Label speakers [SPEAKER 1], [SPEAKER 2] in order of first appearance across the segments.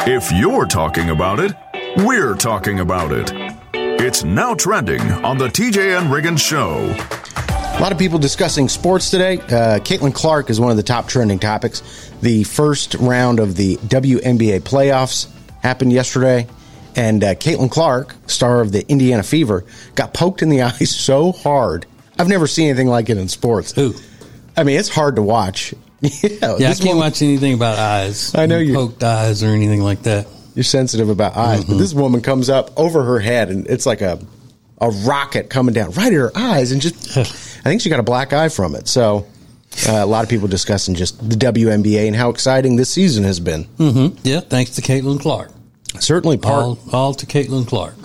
[SPEAKER 1] If you're talking about it, we're talking about it. It's Now Trending on the TJ and Riggins Show.
[SPEAKER 2] A lot of people discussing sports today. Caitlin Clark is one of the top trending topics. The first round of the WNBA playoffs happened yesterday, and Caitlin Clark, star of the Indiana Fever, got poked in the eyes so hard. I've never seen anything like it in sports.
[SPEAKER 3] Who?
[SPEAKER 2] I mean, it's hard to watch.
[SPEAKER 3] I can't watch anything about eyes.
[SPEAKER 2] I know you
[SPEAKER 3] poked eyes or anything like that.
[SPEAKER 2] You're sensitive about eyes, but this woman comes up over her head, and it's like a rocket coming down right at her eyes, and just I think she got a black eye from it. So a lot of people discussing just the WNBA and how exciting this season has been.
[SPEAKER 3] Mm-hmm. Yeah, thanks to Caitlin Clark.
[SPEAKER 2] Certainly
[SPEAKER 3] all to Caitlin Clark.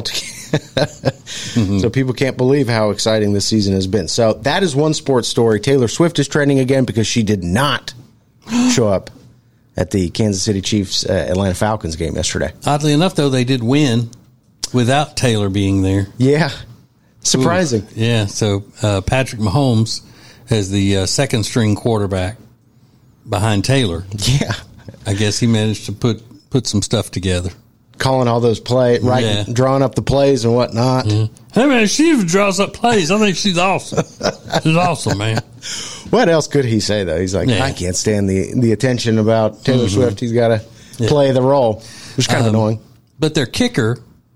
[SPEAKER 2] So people can't believe how exciting this season has been. So that is one sports story. Taylor Swift is trending again because she did not show up at the Kansas City Chiefs Atlanta Falcons game yesterday.
[SPEAKER 3] Oddly enough, though, they did win without Taylor being there.
[SPEAKER 2] Yeah. Surprising.
[SPEAKER 3] Ooh. Yeah. So Patrick Mahomes as the second string quarterback behind Taylor.
[SPEAKER 2] Yeah.
[SPEAKER 3] I guess he managed to put some stuff together.
[SPEAKER 2] Calling all those plays, right? Yeah. Drawing up the plays and whatnot.
[SPEAKER 3] Mm-hmm. Hey, man, she draws up plays. I think she's awesome. She's awesome, man.
[SPEAKER 2] What else could he say, though? He's like, I can't stand the attention about Taylor Swift. He's got to play the role, which is kind of annoying. But
[SPEAKER 3] their kicker,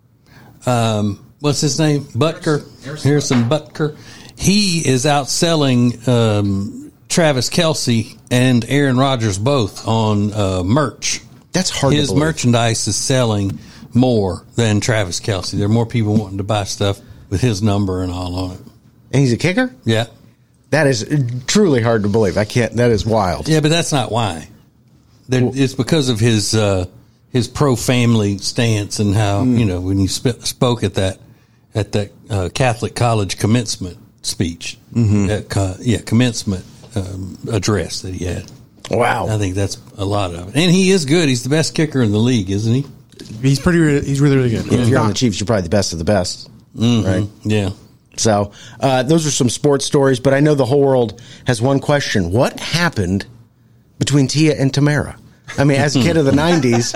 [SPEAKER 3] what's his name? Harrison Butker. He is outselling Travis Kelce and Aaron Rodgers both on merch.
[SPEAKER 2] That's hard to believe.
[SPEAKER 3] His merchandise is selling more than Travis Kelce. There are more people wanting to buy stuff with his number and all on it.
[SPEAKER 2] And he's a kicker?
[SPEAKER 3] Yeah.
[SPEAKER 2] That is truly hard to believe. That is wild.
[SPEAKER 3] Yeah, but that's not why. It's because of his pro-family stance and how, when you spoke at that Catholic college commencement speech, commencement address that he had.
[SPEAKER 2] Wow.
[SPEAKER 3] I think that's a lot of it. And he is good. He's the best kicker in the league, isn't he?
[SPEAKER 4] He's really, really good.
[SPEAKER 2] If you're on the Chiefs, you're probably the best of the best.
[SPEAKER 3] Mm-hmm.
[SPEAKER 2] Right?
[SPEAKER 3] Yeah.
[SPEAKER 2] So those are some sports stories, but I know the whole world has one question. What happened between Tia and Tamara? I mean, as a kid of the 90s.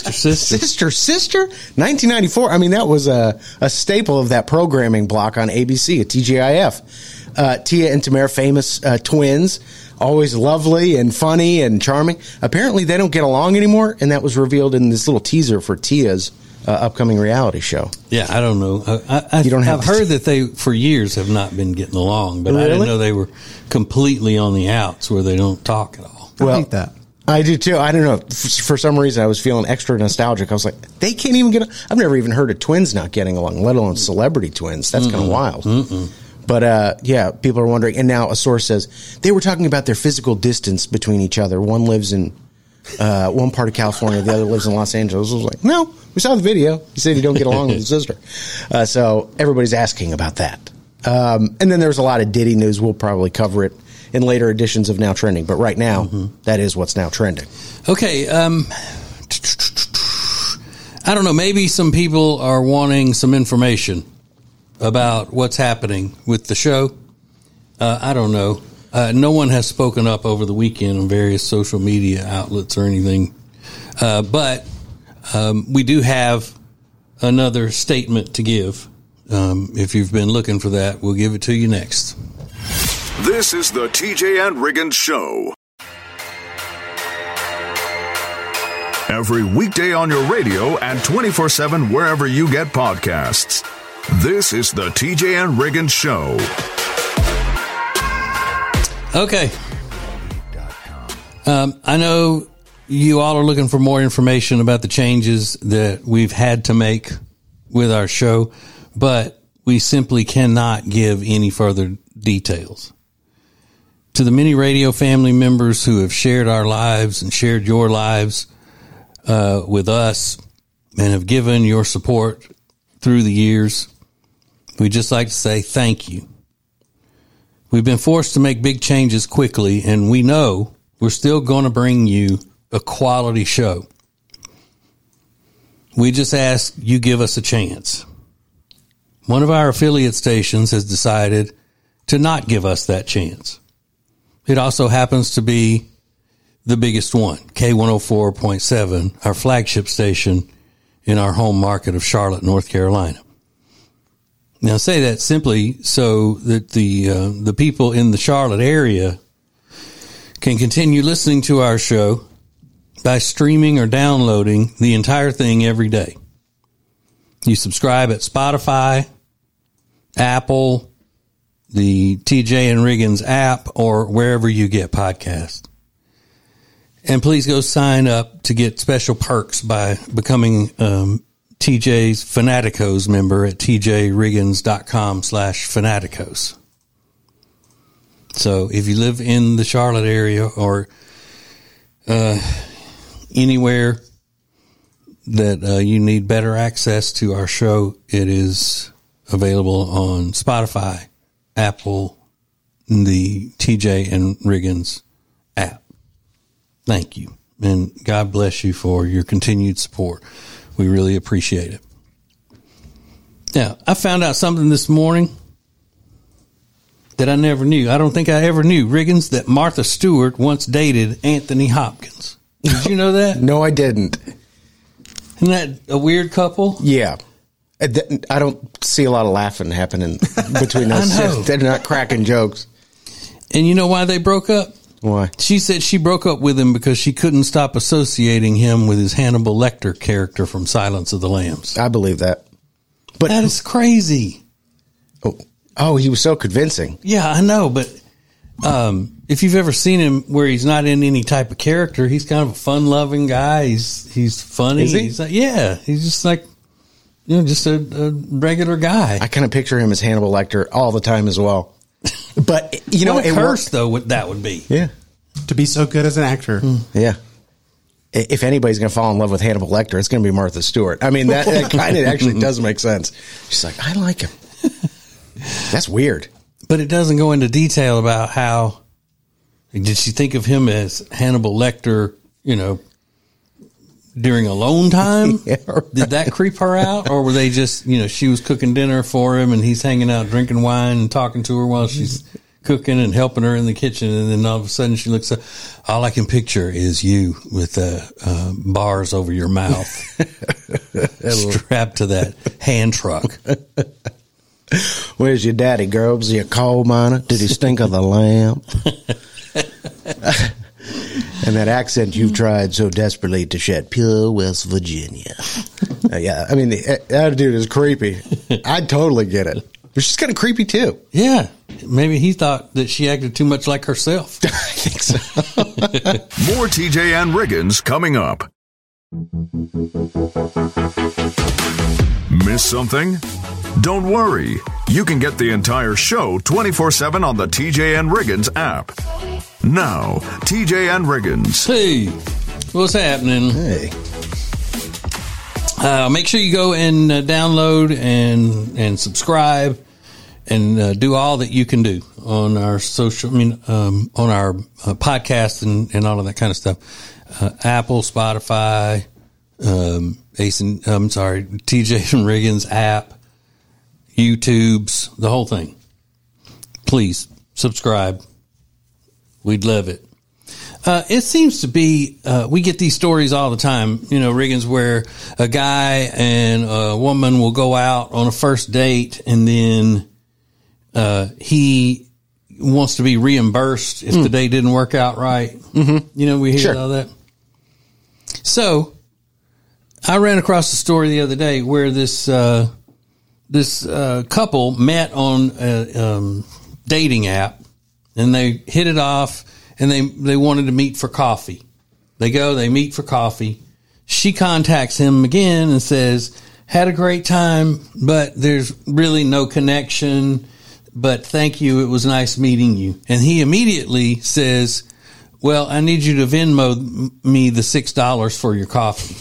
[SPEAKER 2] Sister? 1994. I mean, that was a staple of that programming block on ABC at TGIF. Tia and Tamara, famous twins. Always lovely and funny and charming. Apparently, they don't get along anymore, and that was revealed in this little teaser for Tia's upcoming reality show.
[SPEAKER 3] Yeah, I don't know. I've heard that they, for years, have not been getting along, but really? I didn't know they were completely on the outs where they don't talk at all.
[SPEAKER 4] I hate that.
[SPEAKER 2] I do, too. I don't know. For some reason, I was feeling extra nostalgic. I was like, they can't even get I've never even heard of twins not getting along, let alone celebrity twins. That's kind of wild. But, people are wondering. And now a source says they were talking about their physical distance between each other. One lives in one part of California. The other lives in Los Angeles. I was like, no, we saw the video. He said you don't get along with his sister. So everybody's asking about that. And then there's a lot of Diddy news. We'll probably cover it in later editions of Now Trending. But right now, that is what's now trending.
[SPEAKER 3] Okay. I don't know. Maybe some people are wanting some information about what's happening with the show. I don't know. No one has spoken up over the weekend on various social media outlets or anything. But we do have another statement to give. If you've been looking for that, we'll give it to you next.
[SPEAKER 1] This is the TJ and Riggins Show. Every weekday on your radio and 24/7 wherever you get podcasts. This is the TJ and Riggins Show.
[SPEAKER 3] Okay. I know you all are looking for more information about the changes that we've had to make with our show, but we simply cannot give any further details. To the many radio family members who have shared our lives and shared your lives with us and have given your support through the years, we'd just like to say thank you. We've been forced to make big changes quickly, and we know we're still going to bring you a quality show. We just ask you give us a chance. One of our affiliate stations has decided to not give us that chance. It also happens to be the biggest one, K104.7, our flagship station in our home market of Charlotte, North Carolina. Now, I say that simply so that the people in the Charlotte area can continue listening to our show by streaming or downloading the entire thing every day. You subscribe at Spotify, Apple, the TJ and Riggins app, or wherever you get podcasts. And please go sign up to get special perks by becoming TJ's Fanaticos member at tjriggins.com/Fanaticos. So if you live in the Charlotte area or anywhere that you need better access to our show, it is available on Spotify, Apple, the TJ and Riggins app. Thank you. And God bless you for your continued support. We really appreciate it. Now, I found out something this morning that I never knew. I don't think I ever knew, Riggins, that Martha Stewart once dated Anthony Hopkins. Did you know that?
[SPEAKER 2] No, I didn't.
[SPEAKER 3] Isn't that a weird couple?
[SPEAKER 2] Yeah. I don't see a lot of laughing happening between those.
[SPEAKER 3] I know.
[SPEAKER 2] They're not cracking jokes.
[SPEAKER 3] And you know why they broke up?
[SPEAKER 2] Why?
[SPEAKER 3] She said she broke up with him because she couldn't stop associating him with his Hannibal Lecter character from Silence of the Lambs.
[SPEAKER 2] I believe that. But
[SPEAKER 3] That is crazy.
[SPEAKER 2] Oh, he was so convincing.
[SPEAKER 3] Yeah, I know, but if you've ever seen him where he's not in any type of character, he's kind of a fun-loving guy. He's funny.
[SPEAKER 2] Is he?
[SPEAKER 3] He's like, yeah, he's just like, just a regular guy.
[SPEAKER 2] I kind of picture him as Hannibal Lecter all the time as well. But,
[SPEAKER 3] what a
[SPEAKER 2] it
[SPEAKER 3] curse,
[SPEAKER 2] worked.
[SPEAKER 3] though, that would be.
[SPEAKER 2] Yeah.
[SPEAKER 4] To be so good as an actor.
[SPEAKER 2] Yeah. If anybody's going to fall in love with Hannibal Lecter, it's going to be Martha Stewart. I mean, that kind of actually does make sense. She's like, I like him. That's weird.
[SPEAKER 3] But it doesn't go into detail about how, did she think of him as Hannibal Lecter, during alone time?
[SPEAKER 2] Yeah, right.
[SPEAKER 3] Did that creep her out? Or were they just, she was cooking dinner for him and he's hanging out drinking wine and talking to her while she's cooking and helping her in the kitchen, and then all of a sudden she looks up, all I can picture is you with bars over your mouth strapped to that hand truck.
[SPEAKER 2] Where's your daddy, girl? Was he a coal miner? Did he stink of the lamp? And that accent you've tried so desperately to shed, pure West Virginia. Yeah, I mean, the attitude is creepy. I totally get it. But she's kind of creepy, too.
[SPEAKER 3] Yeah. Maybe he thought that she acted too much like herself.
[SPEAKER 2] I think so.
[SPEAKER 1] More TJ and Riggins coming up. Miss something? Don't worry. You can get the entire show 24/7 on the TJ and Riggins app. Now, TJ and Riggins.
[SPEAKER 3] Hey, what's happening?
[SPEAKER 2] Hey.
[SPEAKER 3] Make sure you go and download and subscribe and do all that you can do on our on our podcast and all of that kind of stuff. Apple, Spotify, TJ and Riggins app, YouTube's, the whole thing. Please subscribe. We'd love it. It seems to be, we get these stories all the time, Riggins, where a guy and a woman will go out on a first date and then he wants to be reimbursed if the date didn't work out right. Mm-hmm. We hear all that. So I ran across a story the other day where this couple met on a dating app and they hit it off. And they wanted to meet for coffee. They meet for coffee. She contacts him again and says, had a great time, but there's really no connection. But thank you. It was nice meeting you. And he immediately says, well, I need you to Venmo me the $6 for your coffee.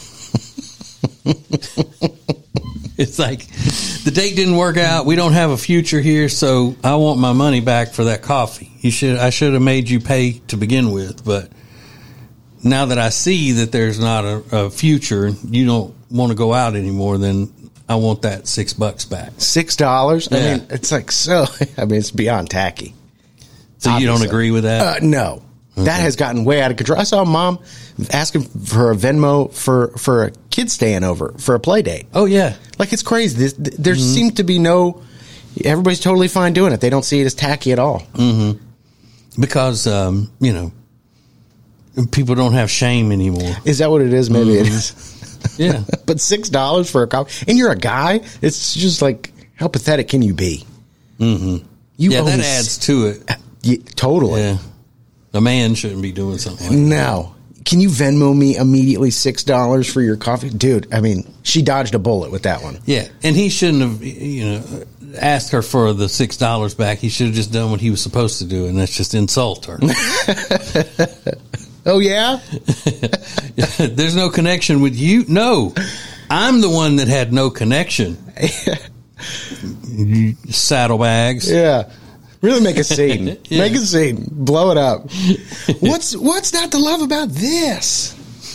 [SPEAKER 3] It's like, the date didn't work out. We don't have a future here, so I want my money back for that coffee. I should have made you pay to begin with, but now that I see that there's not a future, you don't want to go out anymore, then I want that $6 back.
[SPEAKER 2] $6?
[SPEAKER 3] Yeah.
[SPEAKER 2] I mean, it's like it's beyond tacky.
[SPEAKER 3] So you don't agree with that?
[SPEAKER 2] No. That has gotten way out of control. I saw a mom asking for a Venmo for a kid staying over for a play date.
[SPEAKER 3] Oh, yeah.
[SPEAKER 2] Like, it's crazy. There seems to be everybody's totally fine doing it. They don't see it as tacky at all.
[SPEAKER 3] Mm-hmm. Because, people don't have shame anymore.
[SPEAKER 2] Is that what it is? Maybe it is.
[SPEAKER 3] Yeah.
[SPEAKER 2] But $6 for a coffee, and you're a guy, it's just like, how pathetic can you be?
[SPEAKER 3] Mm-hmm.
[SPEAKER 2] That
[SPEAKER 3] adds to it.
[SPEAKER 2] Totally.
[SPEAKER 3] Yeah. A man shouldn't be doing something like
[SPEAKER 2] No. Can you Venmo me immediately $6 for your coffee? Dude, I mean, she dodged a bullet with that one.
[SPEAKER 3] that. Yeah. And he shouldn't have, asked her for the $6 back. He should have just done what he was supposed to do, and that's just insult her.
[SPEAKER 2] Oh, yeah?
[SPEAKER 3] There's no connection with you? No. I'm the one that had no connection. You saddlebags.
[SPEAKER 2] Yeah. Really make a scene.
[SPEAKER 3] Yeah.
[SPEAKER 2] Make a scene. Blow it up. What's not to love about this?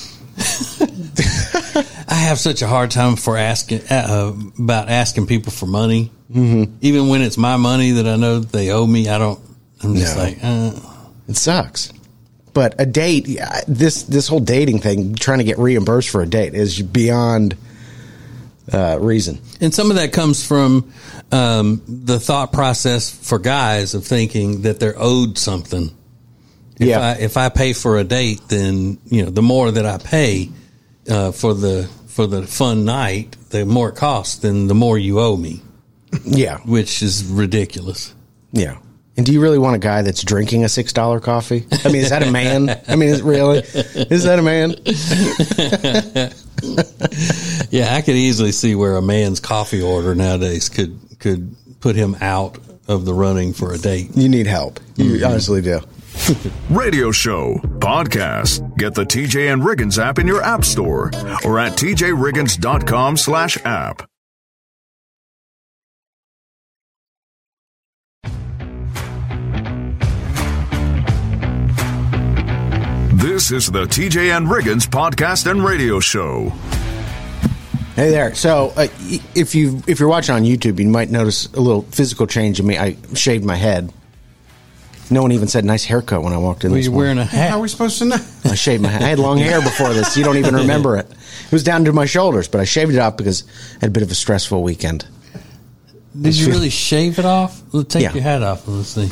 [SPEAKER 3] I have such a hard time for asking people for money, even when it's my money that I know they owe me. I'm just like,
[SPEAKER 2] It sucks. But a date, this whole dating thing, trying to get reimbursed for a date is beyond reason.
[SPEAKER 3] And some of that comes from the thought process for guys of thinking that they're owed something. If I pay for a date, then the more that I pay for the fun night, the more it costs, then the more you owe me.
[SPEAKER 2] Yeah,
[SPEAKER 3] which is ridiculous.
[SPEAKER 2] Yeah. And do you really want a guy that's drinking a $6 coffee? I mean, is that a man? I mean, is that a man?
[SPEAKER 3] Yeah, I could easily see where a man's coffee order nowadays could put him out of the running for a date.
[SPEAKER 2] You need help. You honestly do.
[SPEAKER 1] Radio show, podcast. Get the TJ and Riggins app in your app store or at tjriggins.com/app. This is the TJ and Riggins podcast and radio show.
[SPEAKER 2] Hey there. So, if you're watching on YouTube, you might notice a little physical change in me. I shaved my head. No one even said nice haircut when I walked in.
[SPEAKER 3] Well,
[SPEAKER 2] this
[SPEAKER 3] you're
[SPEAKER 2] morning.
[SPEAKER 3] wearing a hat.
[SPEAKER 4] How are we supposed to know?
[SPEAKER 2] I shaved my head. I had long hair before this. You don't even remember it. It was down to my shoulders, but I shaved it off because I had a bit of a stressful weekend.
[SPEAKER 3] Did you really shave it off? Let's take
[SPEAKER 2] Yeah.
[SPEAKER 3] your hat off and let's see.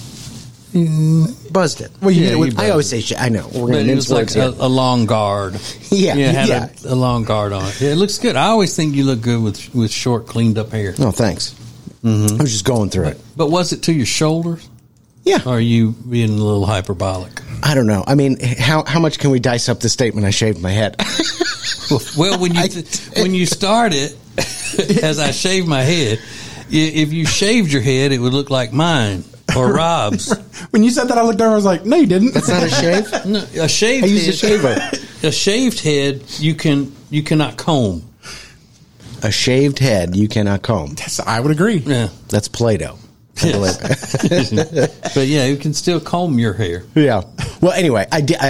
[SPEAKER 2] Buzzed it.
[SPEAKER 4] Well,
[SPEAKER 3] Yeah, you
[SPEAKER 2] I always say I know. We're
[SPEAKER 3] But
[SPEAKER 2] going to
[SPEAKER 3] it was like
[SPEAKER 2] here.
[SPEAKER 3] a long guard.
[SPEAKER 2] Yeah,
[SPEAKER 3] it had
[SPEAKER 2] yeah.
[SPEAKER 3] a long guard on it. Yeah, it looks good. I always think you look good with short, cleaned up hair.
[SPEAKER 2] No, thanks. I was just going through it.
[SPEAKER 3] But was it to your shoulders?
[SPEAKER 2] Yeah.
[SPEAKER 3] Or are you being a little hyperbolic?
[SPEAKER 2] I don't know. I mean, how much can we dice up the statement I shaved my head?
[SPEAKER 3] Well, when you start it, as I shaved my head, if you shaved your head, it would look like mine or Rob's.
[SPEAKER 4] When you said that, I looked over. I was like, "No, you didn't."
[SPEAKER 2] That's not a shave?
[SPEAKER 3] No, a shaved
[SPEAKER 2] I
[SPEAKER 3] head.
[SPEAKER 2] use a shaver.
[SPEAKER 3] A shaved head, you cannot comb.
[SPEAKER 2] A shaved head you cannot comb.
[SPEAKER 4] Yes, I would agree.
[SPEAKER 3] Yeah,
[SPEAKER 2] That's Play-Doh. I believe.
[SPEAKER 3] but yeah, you can still comb your hair.
[SPEAKER 2] Yeah. Well, anyway,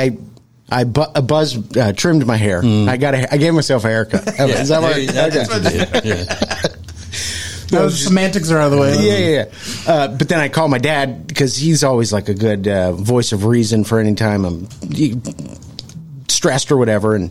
[SPEAKER 2] trimmed my hair. I gave myself a haircut. Is that right?
[SPEAKER 3] That's what you did. Yeah.
[SPEAKER 4] Those semantics are out of the way.
[SPEAKER 2] Yeah. But then I call my dad because he's always like a good voice of reason for any time I'm stressed or whatever. And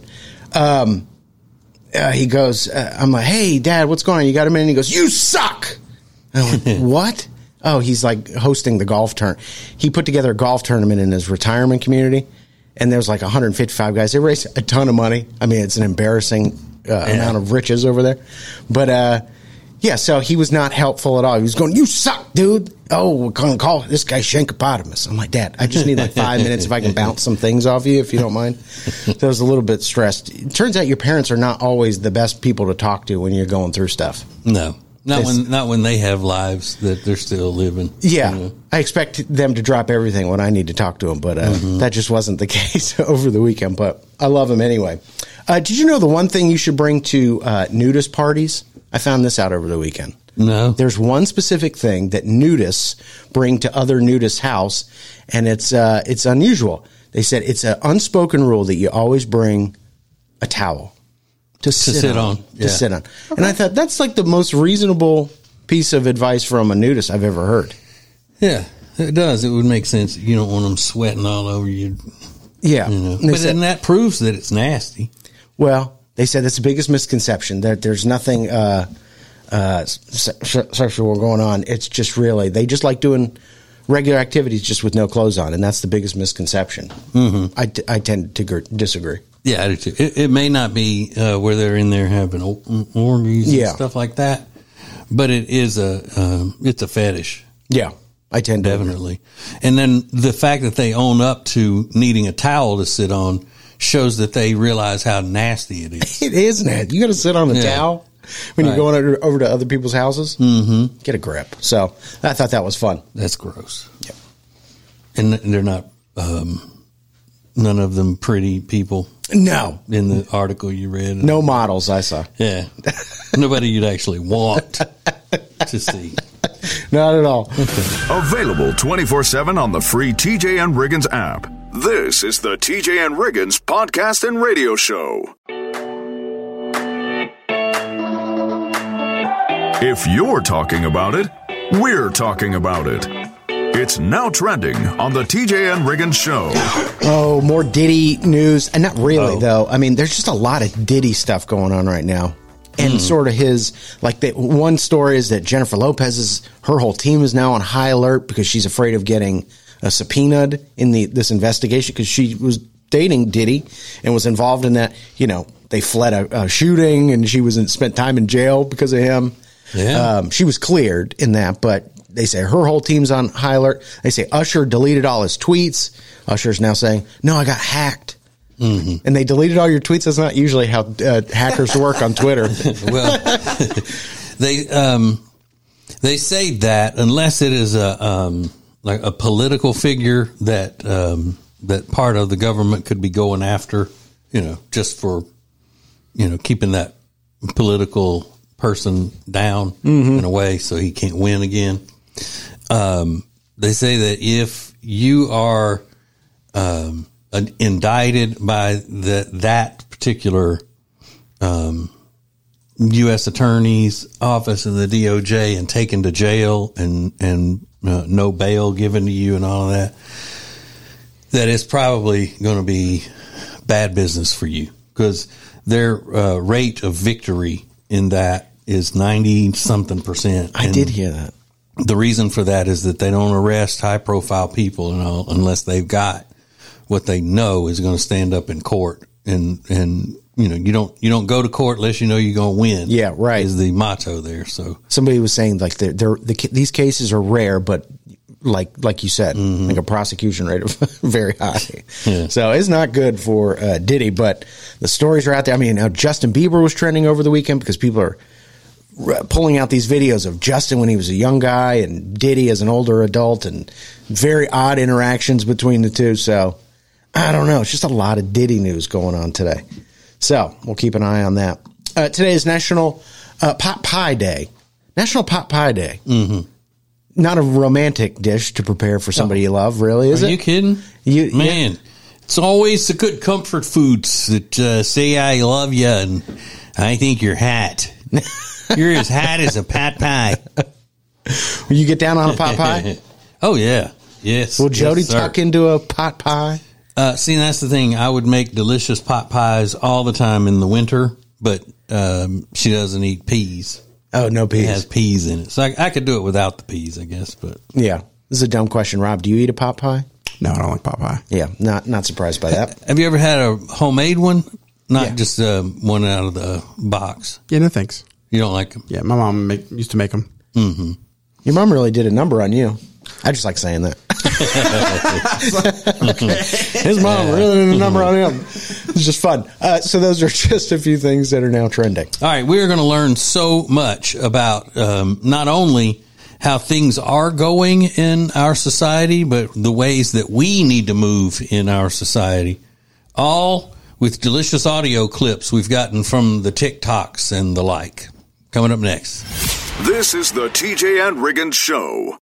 [SPEAKER 2] he goes, I'm like, "Hey, Dad, what's going on? You got a minute?" And he goes, "You suck." I'm like, "What?" Oh, he's like hosting the golf tournament. He put together a golf tournament in his retirement community, and there's like 155 guys. They raised a ton of money. I mean, it's an embarrassing amount of riches over there. But yeah, so he was not helpful at all. He was going, "You suck, dude." "Oh, we're going to call this guy Shankopotamus." I'm like, "Dad, I just need like 5 minutes if I can bounce some things off you, if you don't mind." So I was a little bit stressed. It turns out your parents are not always the best people to talk to when you're going through stuff.
[SPEAKER 3] No, not when they have lives that they're still living.
[SPEAKER 2] Yeah,
[SPEAKER 3] You know?
[SPEAKER 2] I expect them to drop everything when I need to talk to them, but that just wasn't the case over the weekend. But I love them anyway. Did you know the one thing you should bring to nudist parties? I found this out over the weekend.
[SPEAKER 3] No.
[SPEAKER 2] There's one specific thing that nudists bring to other nudists' house, and it's unusual. They said it's an unspoken rule that you always bring a towel to sit on.
[SPEAKER 3] Yeah.
[SPEAKER 2] To sit on. And I thought that's like the most reasonable piece of advice from a nudist I've ever heard.
[SPEAKER 3] Yeah. it does. It would make sense. You don't want them sweating all over you.
[SPEAKER 2] Yeah.
[SPEAKER 3] You know. But then that proves that it's nasty.
[SPEAKER 2] Well, they said that's the biggest misconception, that there's nothing sexual going on. It's just really, they just like doing regular activities just with no clothes on, and that's the biggest misconception. Mm-hmm. I tend to disagree.
[SPEAKER 3] Yeah, I do too. It may not be where they're in there having orgies and stuff like that, but it is it's a fetish.
[SPEAKER 2] Yeah, I tend to
[SPEAKER 3] definitely. And then the fact that they own up to needing a towel to sit on shows that they realize how nasty it is.
[SPEAKER 2] It is nasty. You got to sit on a towel when you're going over to other people's houses.
[SPEAKER 3] Mm-hmm.
[SPEAKER 2] Get a grip. So I thought that was fun.
[SPEAKER 3] That's gross. Yeah. And they're not none of them pretty people.
[SPEAKER 2] No.
[SPEAKER 3] In the article you read.
[SPEAKER 2] No models I saw.
[SPEAKER 3] Yeah. Nobody you'd actually want to see.
[SPEAKER 2] Not at all.
[SPEAKER 1] Available 24/7 on the free TJ and Riggins app. This is the TJ and Riggins podcast and radio show. If you're talking about it, we're talking about it. It's now trending on the TJ and Riggins show.
[SPEAKER 2] Oh, more Diddy news. And not really, though. I mean, there's just a lot of Diddy stuff going on right now. And sort of his, like, the one story is that Jennifer Lopez her whole team is now on high alert because she's afraid of getting subpoenaed in this investigation because she was dating Diddy and was involved in that. You know, they fled a shooting and she spent time in jail because of him. Yeah. She was cleared in that, but they say her whole team's on high alert. They say Usher deleted all his tweets. Usher's now saying, no, I got hacked. Mm-hmm. And they deleted all your tweets. That's not usually how hackers work on Twitter.
[SPEAKER 3] Well, they say that unless it is like a political figure that that part of the government could be going after, you know, just for, you know, keeping that political person down in a way so he can't win again. They say that if you are indicted by that particular U.S. Attorney's office and the DOJ and taken to jail and no bail given to you and all of that, that it's probably going to be bad business for you because their rate of victory in that is 90-something%.
[SPEAKER 2] I did hear that.
[SPEAKER 3] The reason for that is that they don't arrest high-profile people and all unless they've got what they know is going to stand up in court, and you know you don't go to court unless you know you're going to win.
[SPEAKER 2] Yeah, right.
[SPEAKER 3] Is the motto there. So
[SPEAKER 2] somebody was saying like these cases are rare, but like you said, like a prosecution rate of very high. Yeah. So it's not good for Diddy, but the stories are out there. I mean, Justin Bieber was trending over the weekend because people are pulling out these videos of Justin when he was a young guy and Diddy as an older adult, and very odd interactions between the two. So I don't know. It's just a lot of Diddy news going on today. So we'll keep an eye on that. Today is National Pot Pie Day. National Pot Pie Day. Mm-hmm. Not a romantic dish to prepare for somebody you love, really, is it?
[SPEAKER 3] Are you kidding? Man, it's always the good comfort foods that say I love you and I think you're hot. You're as hot as a pot pie.
[SPEAKER 2] Will you get down on a pot pie?
[SPEAKER 3] Oh, yeah. Yes.
[SPEAKER 2] Will Jody tuck into a pot pie?
[SPEAKER 3] See, that's the thing. I would make delicious pot pies all the time in the winter, but she doesn't eat peas.
[SPEAKER 2] Oh, no peas.
[SPEAKER 3] It has peas in it. So I could do it without the peas, I guess. But
[SPEAKER 2] yeah. This is a dumb question. Rob, do you eat a pot pie?
[SPEAKER 4] No, I don't like pot pie.
[SPEAKER 2] Yeah, not surprised by that.
[SPEAKER 3] Have you ever had a homemade one? Not just one out of the box.
[SPEAKER 4] Yeah, no thanks.
[SPEAKER 3] You don't like them?
[SPEAKER 4] Yeah, my mom used to make them.
[SPEAKER 3] Mm-hmm.
[SPEAKER 2] Your mom really did a number on you. I just like saying that. His mom really did a number on him. It's just fun. So those are just a few things that are now trending.
[SPEAKER 3] All right, we're going to learn so much about not only how things are going in our society, but the ways that we need to move in our society. All with delicious audio clips we've gotten from the TikToks and the like. Coming up next.
[SPEAKER 1] This is the TJ and Riggins Show.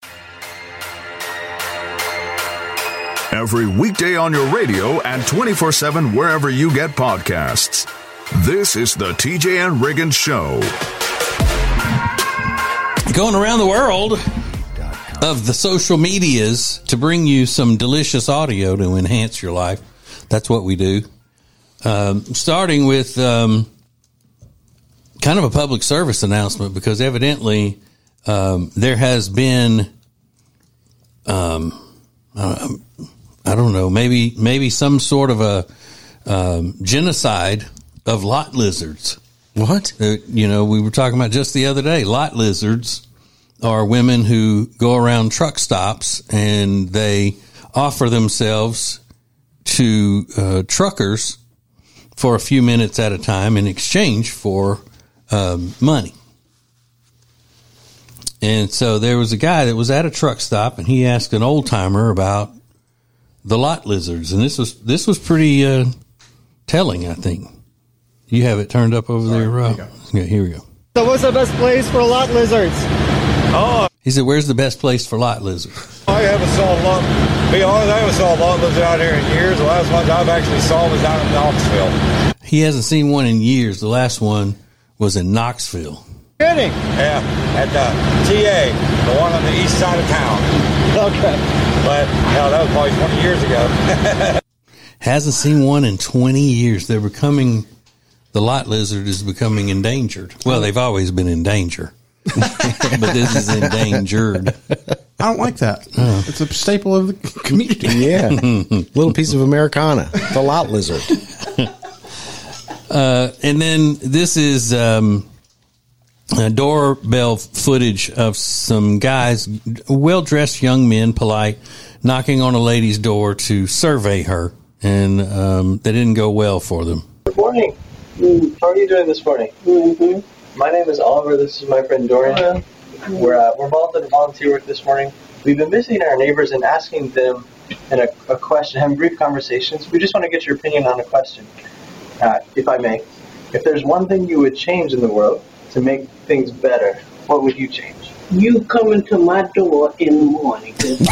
[SPEAKER 1] Every weekday on your radio and 24/7 wherever you get podcasts. This is the TJ and Riggins Show.
[SPEAKER 3] Going around the world, of the social medias to bring you some delicious audio to enhance your life. That's what we do. Starting with kind of a public service announcement, because evidently there has been, I don't know, maybe some sort of a genocide of lot lizards.
[SPEAKER 2] What?
[SPEAKER 3] We were talking about just the other day. Lot lizards are women who go around truck stops and they offer themselves to truckers for a few minutes at a time in exchange for money. And so there was a guy that was at a truck stop and he asked an old timer about the lot lizards. And this was pretty telling, I think. You have it turned up over there, Rob? Yeah, here we go.
[SPEAKER 5] So what's the best place for lot lizards?
[SPEAKER 3] He said, where's the best place for lot lizards?
[SPEAKER 6] I haven't saw a lot. Be honest, I haven't saw a lot lizards out here in years. The last ones I've actually saw was down in Knoxville.
[SPEAKER 3] He hasn't seen one in years. The last one was in Knoxville.
[SPEAKER 5] Kidding?
[SPEAKER 6] Yeah, at the TA, the one on the east side of town.
[SPEAKER 5] Okay.
[SPEAKER 6] But hell, that was probably 20 years ago.
[SPEAKER 3] Hasn't seen one in 20 years. The lot lizard is becoming endangered. Well, they've always been in danger. But this is endangered.
[SPEAKER 4] I don't like that. It's a staple of the community.
[SPEAKER 2] Yeah. Little piece of Americana. The lot lizard.
[SPEAKER 3] And then this is doorbell footage of some guys, well-dressed young men, polite, knocking on a lady's door to survey her. And that didn't go well for them.
[SPEAKER 7] Good morning. How are you doing this morning? Mm-hmm. My name is Oliver. This is my friend Dorian. We're involved in volunteer work this morning. We've been visiting our neighbors and asking them a question, having brief conversations. We just want to get your opinion on a question, if I may. If there's one thing you would change in the world to make things better, what would you change?
[SPEAKER 8] You coming to my door in the morning.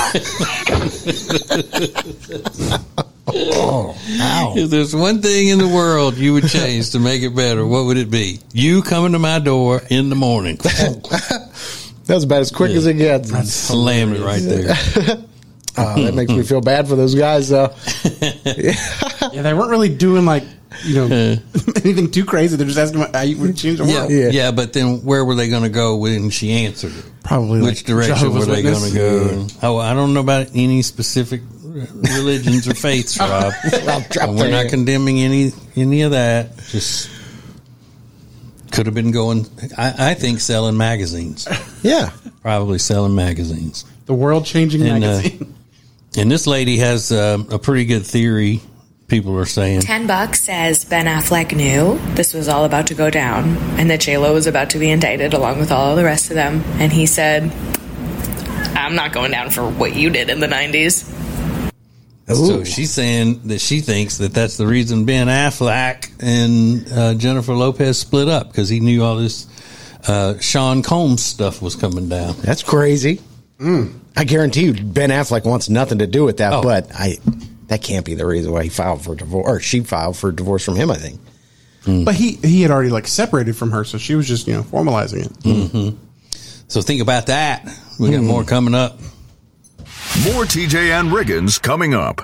[SPEAKER 2] Oh, ow.
[SPEAKER 3] If there's one thing in the world you would change to make it better, what would it be? You coming to my door in the morning.
[SPEAKER 2] That was about as quick as it gets.
[SPEAKER 3] Slammed it right there.
[SPEAKER 2] That makes me feel bad for those guys, though.
[SPEAKER 4] Yeah, they weren't really doing anything too crazy. They're just asking how you would change the world.
[SPEAKER 3] Yeah, but then where were they going to go when she answered it?
[SPEAKER 4] Probably
[SPEAKER 3] which direction were they going to go? Oh, I don't know about any specific religions or faiths, Rob. We're not condemning any of that. Just could have been going. I think selling magazines.
[SPEAKER 2] Yeah,
[SPEAKER 3] probably selling magazines.
[SPEAKER 4] The world-changing magazine.
[SPEAKER 3] And this lady has a pretty good theory. People are saying
[SPEAKER 9] $10 says Ben Affleck knew this was all about to go down and that J-Lo was about to be indicted along with all the rest of them. And he said, I'm not going down for what you did in the 90s.
[SPEAKER 2] Ooh.
[SPEAKER 3] So she's saying that she thinks that that's the reason Ben Affleck and Jennifer Lopez split up, because he knew all this Sean Combs stuff was coming down.
[SPEAKER 2] That's crazy. I guarantee you Ben Affleck wants nothing to do with that, but that can't be the reason why he filed for divorce, or she filed for divorce from him, I think.
[SPEAKER 4] But he had already separated from her, so she was just formalizing it.
[SPEAKER 3] Mm-hmm. So think about that. We got more coming up.
[SPEAKER 1] More TJ and Riggins coming up.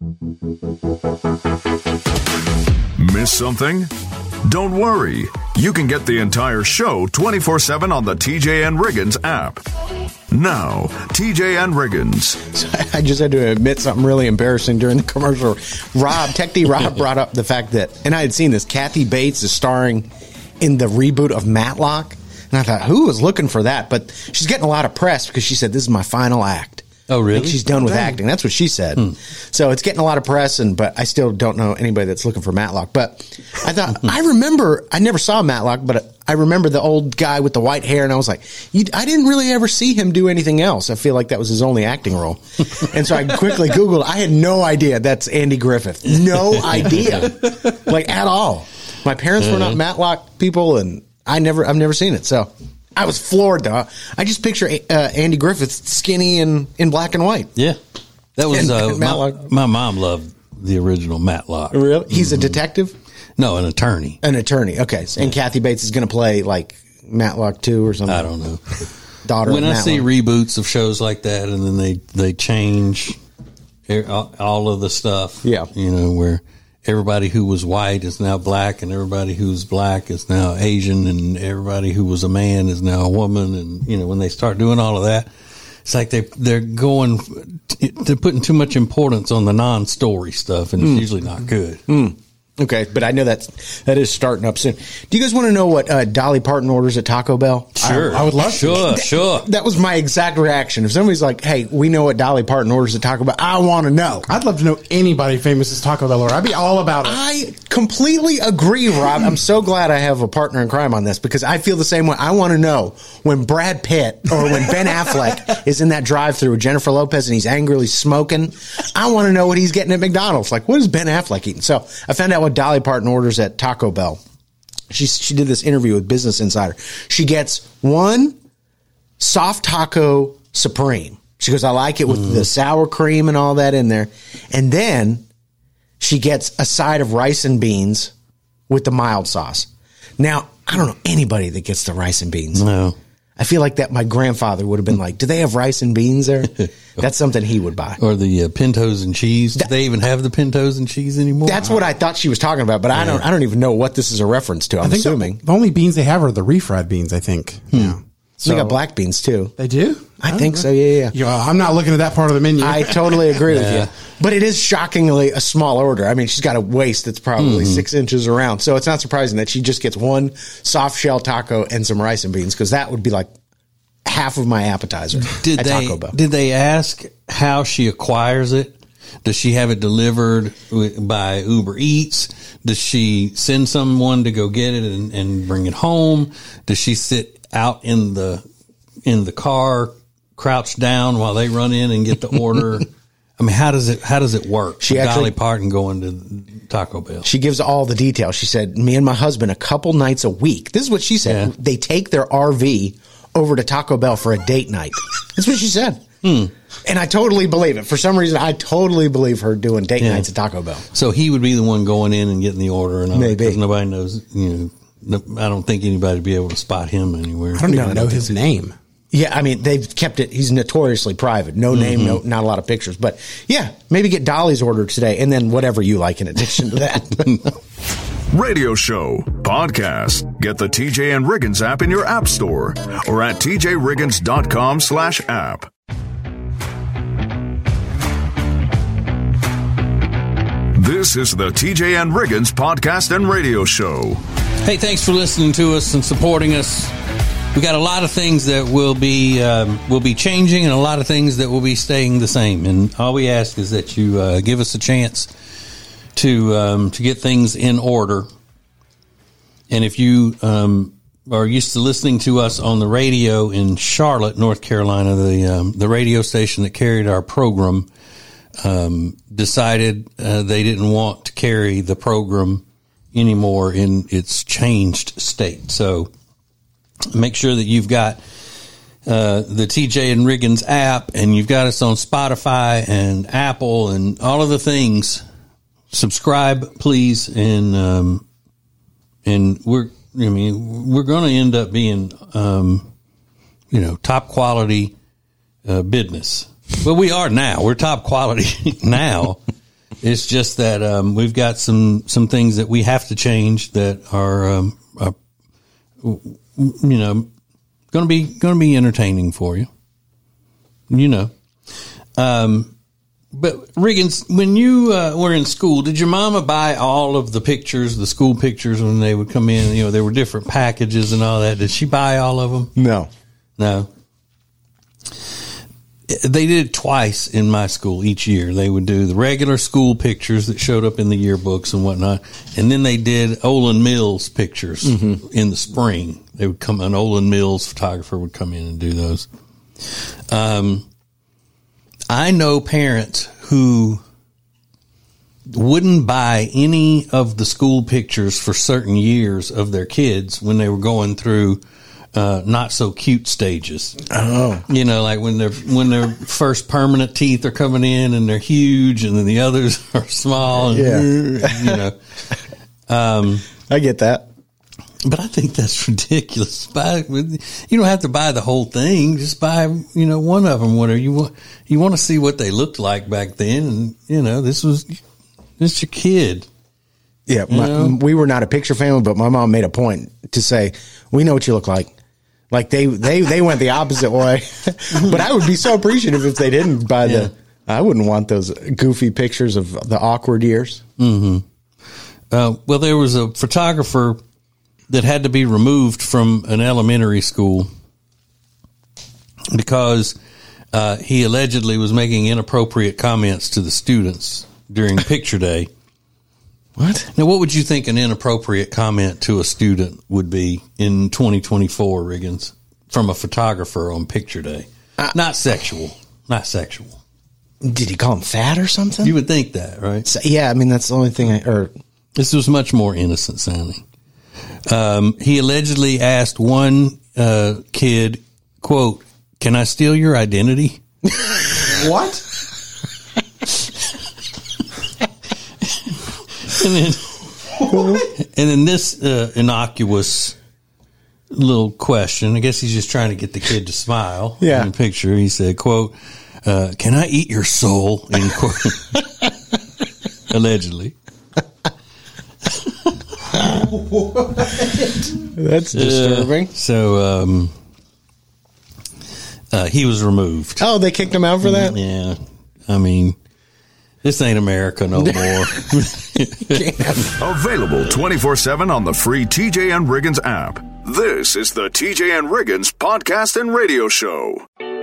[SPEAKER 1] Miss something? Don't worry. You can get the entire show 24/7 on the TJ and Riggins app. Now, TJ and Riggins.
[SPEAKER 2] I just had to admit something really embarrassing during the commercial. Tech D Rob brought up the fact that, and I had seen this, Kathy Bates is starring in the reboot of Matlock. And I thought, who was looking for that? But she's getting a lot of press because she said, this is my final act.
[SPEAKER 3] Oh, really?
[SPEAKER 2] Like she's done with acting. That's what she said. So it's getting a lot of press, but I still don't know anybody that's looking for Matlock. But I thought, I never saw Matlock, but I remember the old guy with the white hair, and I was like, I didn't really ever see him do anything else. I feel like that was his only acting role. And so I quickly Googled. I had no idea that's Andy Griffith. No idea. At all. My parents were not Matlock people, and I've never seen it. So I was floored, though. I just picture Andy Griffith skinny and in black and white.
[SPEAKER 3] Yeah. That was
[SPEAKER 2] Matlock.
[SPEAKER 3] My mom loved the original Matlock.
[SPEAKER 2] Really? He's a detective?
[SPEAKER 3] No, an attorney.
[SPEAKER 2] An attorney. Okay. And Kathy Bates is going to play Matlock 2 or something.
[SPEAKER 3] I don't know.
[SPEAKER 2] daughter.
[SPEAKER 3] When
[SPEAKER 2] in
[SPEAKER 3] I
[SPEAKER 2] that
[SPEAKER 3] see
[SPEAKER 2] one.
[SPEAKER 3] reboots of shows like that, and then they change all of the stuff,
[SPEAKER 2] Yeah.
[SPEAKER 3] where everybody who was white is now black, and everybody who's black is now Asian, and everybody who was a man is now a woman, and when they start doing all of that, it's like they're putting too much importance on the non-story stuff, and it's usually not good.
[SPEAKER 2] Okay, but I know that is starting up soon. Do you guys want to know what Dolly Parton orders at Taco Bell?
[SPEAKER 3] Sure,
[SPEAKER 4] I would love to.
[SPEAKER 3] Sure.
[SPEAKER 2] That was my exact reaction. If somebody's like, "Hey, we know what Dolly Parton orders at Taco Bell," I want to know.
[SPEAKER 4] I'd love to know anybody famous as Taco Bell, or I'd be all about it.
[SPEAKER 2] I completely agree, Rob. I'm so glad I have a partner in crime on this because I feel the same way. I want to know when Brad Pitt or when Ben Affleck is in that drive-thru with Jennifer Lopez and he's angrily smoking. I want to know what he's getting at McDonald's. Like, what is Ben Affleck eating? So I found out what Dolly Parton orders at Taco Bell. She did this interview with Business Insider. She gets one soft taco supreme. She goes, I like it with the sour cream and all that in there. And then she gets a side of rice and beans with the mild sauce. Now, I don't know anybody that gets the rice and beans.
[SPEAKER 3] No.
[SPEAKER 2] I feel like that my grandfather would have been like, do they have rice and beans there? That's something he would buy.
[SPEAKER 3] Or the pintos and cheese. Do they even have the pintos and cheese anymore?
[SPEAKER 2] That's what I thought she was talking about, but I don't even know what this is a reference to. I'm
[SPEAKER 4] think
[SPEAKER 2] assuming.
[SPEAKER 4] the only beans they have are the refried beans, I think. Yeah.
[SPEAKER 2] They got black beans too.
[SPEAKER 4] They do?
[SPEAKER 2] I think so. Yeah.
[SPEAKER 4] I'm not looking at that part of the menu.
[SPEAKER 2] I totally agree with you. But it is shockingly a small order. I mean, she's got a waist that's probably 6 inches around. So it's not surprising that she just gets one soft shell taco and some rice and beans, because that would be like half of my appetizer at Taco Bell.
[SPEAKER 3] Did they ask how she acquires it? Does she have it delivered by Uber Eats? Does she send someone to go get it and bring it home? Does she sit out in the car, crouched down while they run in and get the order? I mean, how does it work? Dolly Parton going to Taco Bell.
[SPEAKER 2] She gives all the details. She said, me and my husband a couple nights a week. This is what she said. Yeah. They take their RV over to Taco Bell for a date night. That's what she said. And I totally believe it. For some reason, I totally believe her doing date nights at Taco Bell.
[SPEAKER 3] So he would be the one going in and getting the order, and
[SPEAKER 2] maybe
[SPEAKER 3] because nobody knows. I don't think anybody would be able to spot him anywhere.
[SPEAKER 4] I don't even know his name.
[SPEAKER 2] Yeah, I mean, they've kept it. He's notoriously private. No name, not a lot of pictures. But yeah, maybe get Dolly's order today, and then whatever you like in addition to that.
[SPEAKER 1] Radio show, podcast. Get the TJ and Riggins app in your app store or at tjriggins.com/app. This is the TJ and Riggins podcast and radio show.
[SPEAKER 3] Hey, thanks for listening to us and supporting us. We got a lot of things that will be changing, and a lot of things that will be staying the same. And all we ask is that you give us a chance to get things in order. And if you are used to listening to us on the radio in Charlotte, North Carolina, the radio station that carried our program decided they didn't want to carry the program anymore in its changed state. So make sure that you've got the TJ and Riggins app, and you've got us on Spotify and Apple and all of the things. Subscribe, please, and we're going to end up being top quality business. Well, we are now. We're top quality now. It's just that we've got some things that we have to change that are going to be entertaining for you. But Riggins, when you were in school, did your mama buy all of the pictures, the school pictures, when they would come in? There were different packages and all that. Did she buy all of them?
[SPEAKER 2] No.
[SPEAKER 3] They did it twice in my school each year. They would do the regular school pictures that showed up in the yearbooks and whatnot, and then they did Olin Mills pictures in the spring. They would come, an Olin Mills photographer would come in and do those. I know parents who wouldn't buy any of the school pictures for certain years of their kids when they were going through not so cute stages.
[SPEAKER 2] Oh,
[SPEAKER 3] like when their first permanent teeth are coming in and they're huge, and then the others are small. And,
[SPEAKER 2] I get that.
[SPEAKER 3] But I think that's ridiculous. You don't have to buy the whole thing. Just buy, one of them. Whatever you want. You want to see what they looked like back then, and this was your kid.
[SPEAKER 2] Yeah, we were not a picture family, but my mom made a point to say, "We know what you look like." Like they went the opposite way. But I would be so appreciative if they didn't buy the. I wouldn't want those goofy pictures of the awkward years.
[SPEAKER 3] Mm-hmm. Well, there was a photographer that had to be removed from an elementary school because he allegedly was making inappropriate comments to the students during picture day.
[SPEAKER 2] What?
[SPEAKER 3] Now, what would you think an inappropriate comment to a student would be in 2024, Riggins, from a photographer on picture day? Not sexual. Not sexual.
[SPEAKER 2] Did he call him fat or something?
[SPEAKER 3] You would think that, right?
[SPEAKER 2] So, yeah, I mean, that's the only thing
[SPEAKER 3] This was much more innocent sounding. He allegedly asked one kid, quote, "Can I steal your identity?"
[SPEAKER 4] What?
[SPEAKER 3] and then this innocuous little question, I guess he's just trying to get the kid to smile.
[SPEAKER 2] Yeah.
[SPEAKER 3] In the picture, he said, quote, "Can I eat your soul?" End quote. Allegedly.
[SPEAKER 2] That's disturbing.
[SPEAKER 3] So he was removed.
[SPEAKER 2] Oh, they kicked him out for that?
[SPEAKER 3] Yeah. I mean, this ain't America no more.
[SPEAKER 1] Available 24/7 on the free TJ and Riggins app. This is the TJ and Riggins podcast and radio show.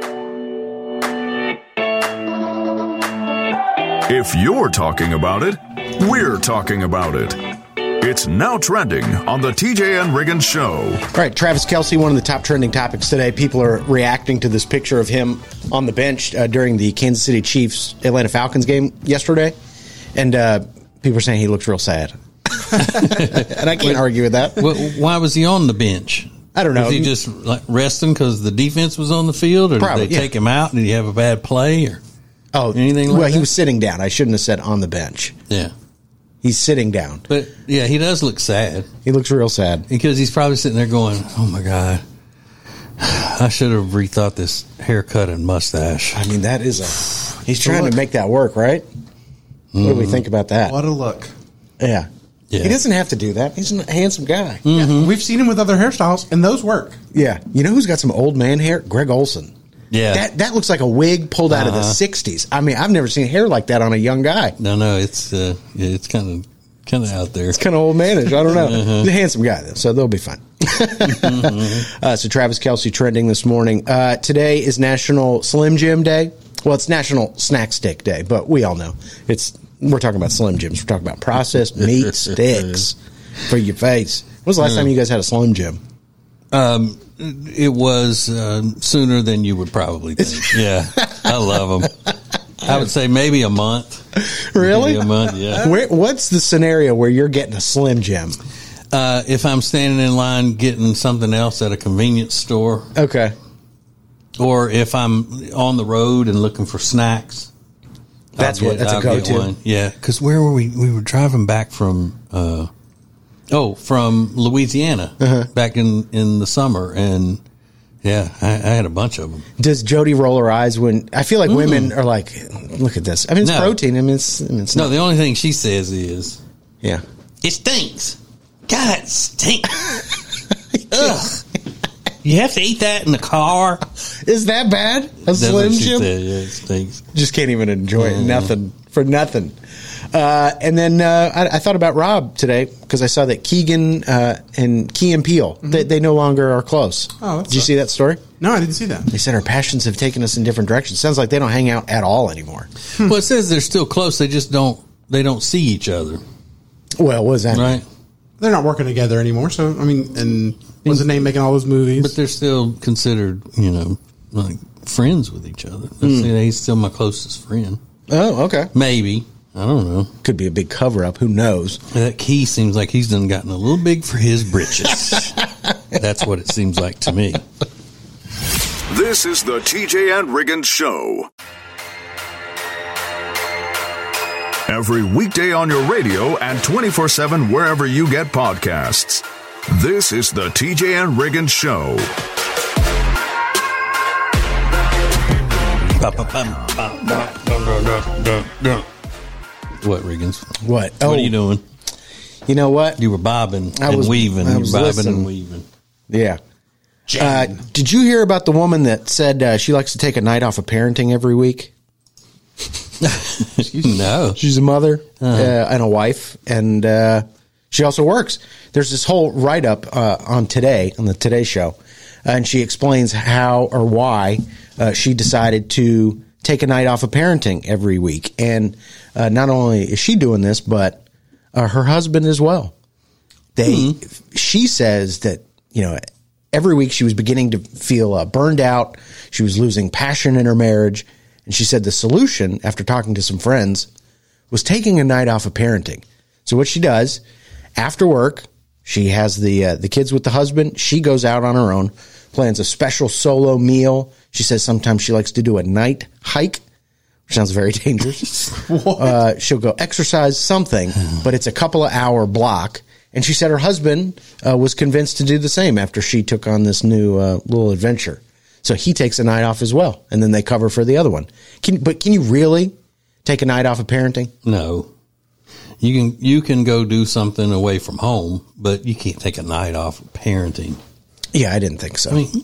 [SPEAKER 1] If you're talking about it, we're talking about it. It's now trending on the TJ and Riggins show.
[SPEAKER 2] All right, Travis Kelce, one of the top trending topics today. People are reacting to this picture of him on the bench during the Kansas City Chiefs Atlanta Falcons game yesterday. And people are saying he looks real sad. And I can't argue with that.
[SPEAKER 3] Well, why was he on the bench?
[SPEAKER 2] I don't know.
[SPEAKER 3] Was he just like resting because the defense was on the field, or
[SPEAKER 2] Probably,
[SPEAKER 3] did they take him out? Did he have a bad play, or anything like that?
[SPEAKER 2] Well, he was sitting down. I shouldn't have said on the bench.
[SPEAKER 3] Yeah.
[SPEAKER 2] He's sitting down.
[SPEAKER 3] But, yeah, he does look sad.
[SPEAKER 2] He looks real sad.
[SPEAKER 3] Because he's probably sitting there going, oh, my God, I should have rethought this haircut and mustache.
[SPEAKER 2] I mean, that is he's trying to make that work, right? What do we think about that?
[SPEAKER 4] What a look.
[SPEAKER 2] Yeah. He doesn't have to do that. He's a handsome guy.
[SPEAKER 3] Mm-hmm.
[SPEAKER 4] Yeah, we've seen him with other hairstyles, and those work.
[SPEAKER 2] Yeah. You know who's got some old man hair? Greg Olson.
[SPEAKER 3] Yeah.
[SPEAKER 2] That looks like a wig pulled out of the 60s. I mean, I've never seen hair like that on a young guy.
[SPEAKER 3] No, it's kind of out there.
[SPEAKER 2] It's kind of old manish. I don't know. He's a handsome guy, though, so they'll be fine. So Travis Kelce trending this morning. Today is National Slim Jim Day. Well, it's National Snack Stick Day, but we all know we're talking about Slim Jims. We're talking about processed meat sticks for your face. When was the last time you guys had a Slim Jim?
[SPEAKER 3] It was sooner than you would probably think. Yeah, I love them. I would say maybe a month.
[SPEAKER 2] Really?
[SPEAKER 3] Maybe a month, yeah.
[SPEAKER 2] What's the scenario where you're getting a Slim Jim?
[SPEAKER 3] If I'm standing in line getting something else at a convenience store.
[SPEAKER 2] Okay.
[SPEAKER 3] Or if I'm on the road and looking for snacks.
[SPEAKER 2] That's a go-to.
[SPEAKER 3] Yeah, because where were we? We were driving back from from Louisiana back in the summer, and yeah, I had a bunch of them.
[SPEAKER 2] Does Jody roll her eyes when I feel like women are like, look at this? I mean, it's protein. I mean, it's
[SPEAKER 3] no. The only thing she says is,
[SPEAKER 2] yeah,
[SPEAKER 3] it stinks. God, it stinks. Ugh. You have to eat that in the car.
[SPEAKER 2] Is that bad? A Slim Jim?
[SPEAKER 3] Yeah, it stinks.
[SPEAKER 2] Just can't even enjoy it. Nothing. And then I thought about Rob today because I saw that Keegan and Key and Peele, they no longer are close.
[SPEAKER 4] Oh,
[SPEAKER 2] did you see that story?
[SPEAKER 4] No, I didn't see that.
[SPEAKER 2] They said our passions have taken us in different directions. Sounds like they don't hang out at all anymore.
[SPEAKER 3] Well, it says they're still close. They just don't see each other.
[SPEAKER 2] Well, what does that mean?
[SPEAKER 3] Right?
[SPEAKER 4] They're not working together anymore. So, I mean, and what's the name making all those movies?
[SPEAKER 3] But they're still considered, like friends with each other. He's still my closest friend.
[SPEAKER 2] Oh, okay.
[SPEAKER 3] Maybe. I don't know.
[SPEAKER 2] Could be a big cover-up. Who knows?
[SPEAKER 3] That Key seems like he's done gotten a little big for his britches. That's what it seems like to me.
[SPEAKER 1] This is the TJ and Riggins Show. Every weekday on your radio and 24/7 wherever you get podcasts. This is the TJ and Riggins Show.
[SPEAKER 3] What, Riggins?
[SPEAKER 2] What?
[SPEAKER 3] What are you doing?
[SPEAKER 2] You know what?
[SPEAKER 3] You were bobbing
[SPEAKER 2] I
[SPEAKER 3] and
[SPEAKER 2] was-
[SPEAKER 3] weaving.
[SPEAKER 2] I
[SPEAKER 3] You were
[SPEAKER 2] was
[SPEAKER 3] bobbing
[SPEAKER 2] listening.
[SPEAKER 3] and weaving.
[SPEAKER 2] Yeah. Did you hear about the woman that said she likes to take a night off of parenting every week?
[SPEAKER 3] No.
[SPEAKER 2] She's a mother and a wife, and she also works. There's this whole write-up on the Today Show, and she explains how or why she decided to take a night off of parenting every week. And not only is she doing this, but her husband as well. She says that, every week she was beginning to feel burned out. She was losing passion in her marriage. And she said the solution, after talking to some friends, was taking a night off of parenting. So what she does, after work, she has the kids with the husband. She goes out on her own, plans a special solo meal. She says sometimes she likes to do a night hike, which sounds very dangerous. She'll go exercise something, but it's a couple of hour block. And she said her husband was convinced to do the same after she took on this new little adventure. So he takes a night off as well, and then they cover for the other one. Can you really take a night off of parenting?
[SPEAKER 3] No. You can go do something away from home, but you can't take a night off of parenting.
[SPEAKER 2] Yeah, I didn't think so.
[SPEAKER 3] I mean,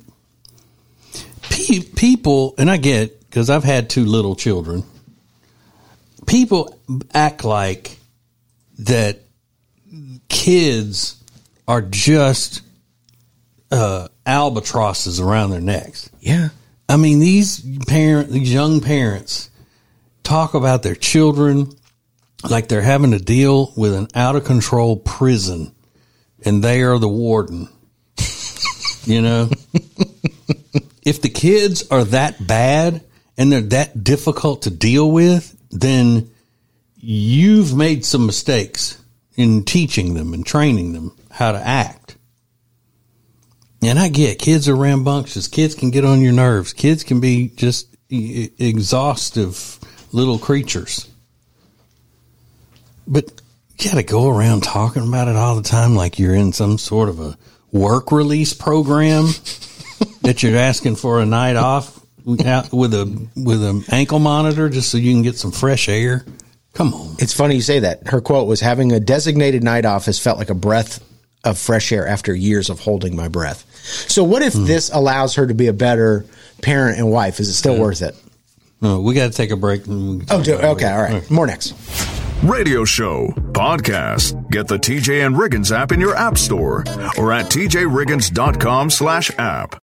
[SPEAKER 3] people, and I get, because I've had 2 little children, people act like that kids are just albatrosses around their necks.
[SPEAKER 2] Yeah.
[SPEAKER 3] I mean, these young parents talk about their children like they're having to deal with an out of control prison and they are the warden. If the kids are that bad and they're that difficult to deal with, then you've made some mistakes in teaching them and training them how to act. And I get kids are rambunctious. Kids can get on your nerves. Kids can be just exhaustive little creatures. But you got to go around talking about it all the time like you're in some sort of a work release program that you're asking for a night off with an ankle monitor just so you can get some fresh air. Come on.
[SPEAKER 2] It's funny you say that. Her quote was, having a designated night off has felt like a breath of fresh air after years of holding my breath. So what if this allows her to be a better parent and wife? Is it still worth it?
[SPEAKER 3] No, we got to take a break.
[SPEAKER 2] Okay. All right. More next.
[SPEAKER 1] Radio show, podcast. Get the TJ and Riggins app in your app store or at tjriggins.com/app.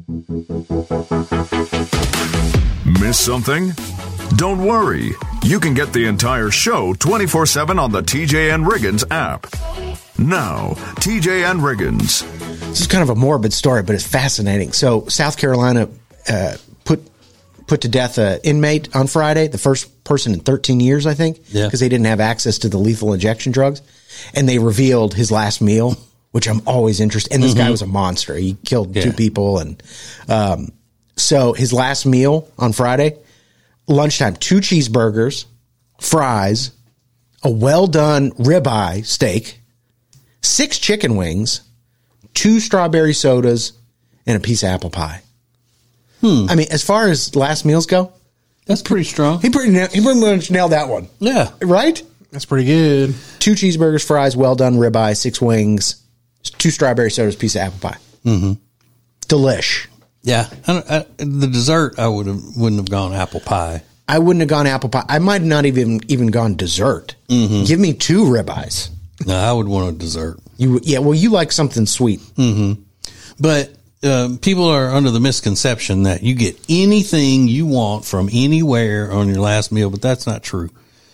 [SPEAKER 1] Miss something? Don't worry. You can get the entire show 24/7 on the TJ and Riggins app. Now, TJ and Riggins.
[SPEAKER 2] This is kind of a morbid story, but it's fascinating. So South Carolina put to death an inmate on Friday, the first person in 13 years, I think, because they didn't have access to the lethal injection drugs. And they revealed his last meal, which I'm always interested in. And this guy was a monster. He killed 2 people. And so his last meal on Friday, lunchtime, 2 cheeseburgers, fries, a well-done ribeye steak, 6 chicken wings, 2 strawberry sodas, and a piece of apple pie. I mean, as far as last meals go,
[SPEAKER 3] that's pretty strong.
[SPEAKER 2] He pretty much nailed that one.
[SPEAKER 3] Yeah.
[SPEAKER 2] Right?
[SPEAKER 4] That's pretty good.
[SPEAKER 2] 2 cheeseburgers, fries, well done ribeye, 6 wings, 2 strawberry sodas, piece of apple pie. Mm-hmm. Delish.
[SPEAKER 3] Yeah. The dessert, I wouldn't have gone apple pie.
[SPEAKER 2] I wouldn't have gone apple pie. I might not even gone dessert. Mm-hmm. Give me 2 ribeyes.
[SPEAKER 3] No, I would want a dessert.
[SPEAKER 2] You like something sweet.
[SPEAKER 3] Mm-hmm. But people are under the misconception that you get anything you want from anywhere on your last meal, but that's not true.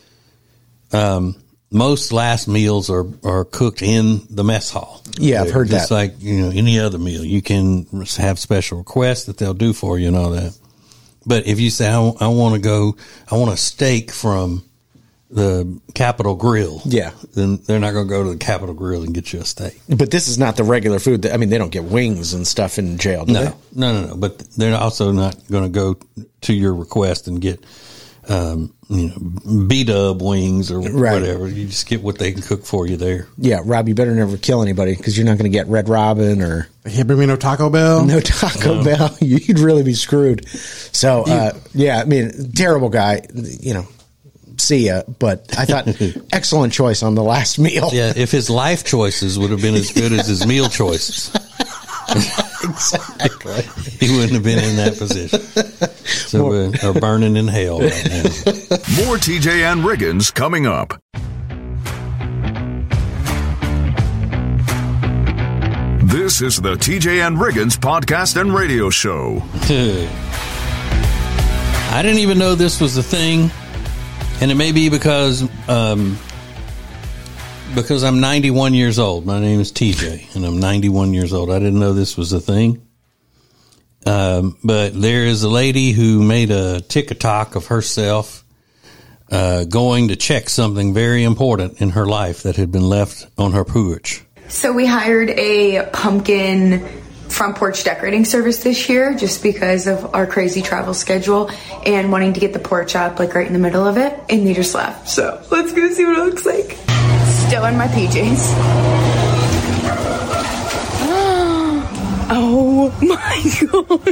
[SPEAKER 3] Most last meals are cooked in the mess hall.
[SPEAKER 2] Yeah, I've heard that.
[SPEAKER 3] Just like, any other meal. You can have special requests that they'll do for you and all that. But if you say, I want a steak from the Capitol Grill.
[SPEAKER 2] Yeah.
[SPEAKER 3] Then they're not going to go to the Capitol Grill and get you a steak.
[SPEAKER 2] But this is not the regular food. They don't get wings and stuff in jail, do they?
[SPEAKER 3] No. But they're also not going to go to your request and get B-dub wings or
[SPEAKER 2] Right.
[SPEAKER 3] whatever. You just get what they can cook for you there.
[SPEAKER 2] Yeah, Rob, you better never kill anybody because you're not going to get Red Robin or
[SPEAKER 4] Yeah, bring me no Taco Bell.
[SPEAKER 2] no Taco Bell. You'd really be screwed. So, yeah, I mean, terrible guy, see ya. But I thought excellent choice on the last meal.
[SPEAKER 3] Yeah, if his life choices would have been as good as his meal choices.
[SPEAKER 2] Exactly.
[SPEAKER 3] He wouldn't have been in that position. So we're burning in hell right now.
[SPEAKER 1] More TJ and Riggins coming up. This is the TJ and Riggins podcast and radio show.
[SPEAKER 3] I didn't even know this was a thing, and it may be because I'm 91 years old. My name is TJ, and I'm 91 years old. I didn't know this was a thing. But there is a lady who made a TikTok of herself going to check something very important in her life that had been left on her porch.
[SPEAKER 10] So we hired a pumpkin front porch decorating service this year just because of our crazy travel schedule and wanting to get the porch up like right in the middle of it, and they just left. So let's go see what it looks like. Still in my PJs. Oh my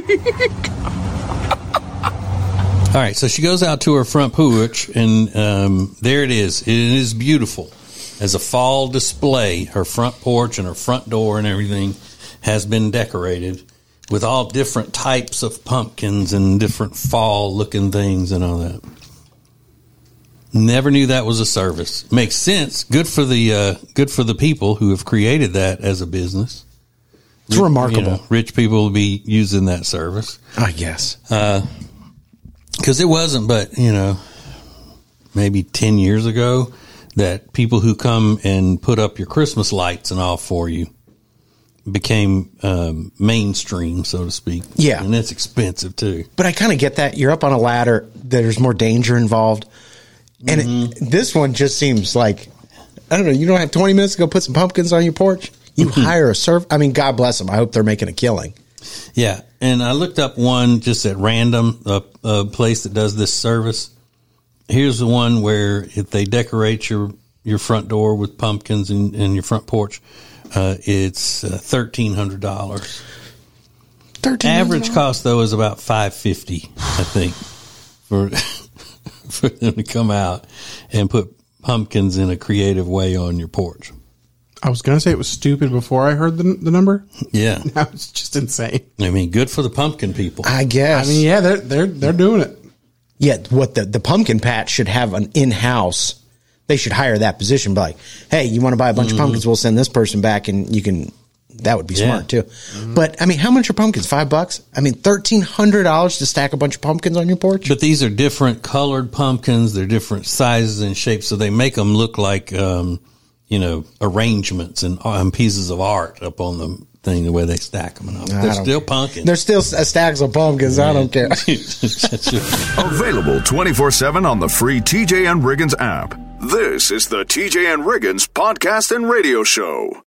[SPEAKER 10] God.
[SPEAKER 3] All right, so she goes out to her front porch, and there it is. It is beautiful. As a fall display, her front porch and her front door and everything has been decorated with all different types of pumpkins and different fall-looking things and all that. Never knew that was a service. Makes sense. Good for the people who have created that as a business.
[SPEAKER 2] It's remarkable.
[SPEAKER 3] Rich people will be using that service.
[SPEAKER 2] I guess.
[SPEAKER 3] Because it wasn't but, maybe 10 years ago that people who come and put up your Christmas lights and all for you became mainstream, so to speak.
[SPEAKER 2] Yeah.
[SPEAKER 3] And it's expensive, too.
[SPEAKER 2] But I kind of get that. You're up on a ladder. There's more danger involved. And this one just seems like, I don't know, you don't have 20 minutes to go put some pumpkins on your porch? You hire a server. I mean, God bless them. I hope they're making a killing.
[SPEAKER 3] Yeah. And I looked up one just at random, a place that does this service. Here's the one where if they decorate your front door with pumpkins and your front porch, it's $1,300. Average cost though is about $550, I think, for them to come out and put pumpkins in a creative way on your porch.
[SPEAKER 4] I was gonna say it was stupid before I heard the number.
[SPEAKER 3] Yeah,
[SPEAKER 4] now it's just insane.
[SPEAKER 3] I mean, good for the pumpkin people,
[SPEAKER 2] I guess.
[SPEAKER 4] I mean, yeah, they're doing it.
[SPEAKER 2] Yeah, what the pumpkin patch should have an in-house. They should hire that position. Be like, hey, you want to buy a bunch of pumpkins? We'll send this person back, and you can. That would be smart too. But I mean, how much are pumpkins? $5? I mean, $1,300 to stack a bunch of pumpkins on your porch.
[SPEAKER 3] But these are different colored pumpkins. They're different sizes and shapes, so they make them look like arrangements and pieces of art up on the thing, the way they stack them. And all. They're still pumpkins.
[SPEAKER 2] They're still stacks of pumpkins. I don't care.
[SPEAKER 1] Available 24/7 on the free TJ and Riggins app. This is the TJ and Riggins podcast and radio show.